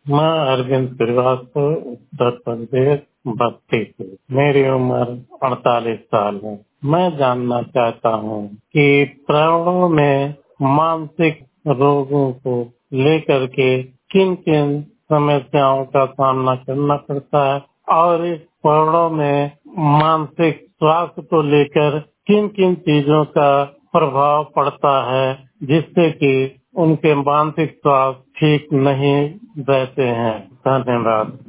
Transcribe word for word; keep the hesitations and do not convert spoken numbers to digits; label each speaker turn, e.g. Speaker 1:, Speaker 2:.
Speaker 1: मैं अरविंद श्रीवास्तव, उत्तर प्रदेश, बस्ती से। मेरी उम्र अड़तालीस साल है। मैं जानना चाहता हूँ कि प्राणों में मानसिक रोगों को लेकर के किन किन समस्याओं का सामना करना पड़ता है और इस प्राणों में मानसिक स्वास्थ्य को लेकर किन किन चीजों का प्रभाव पड़ता है जिससे कि उनके मानसिक स्वास्थ्य ठीक नहीं रहते हैं। धन्यवाद।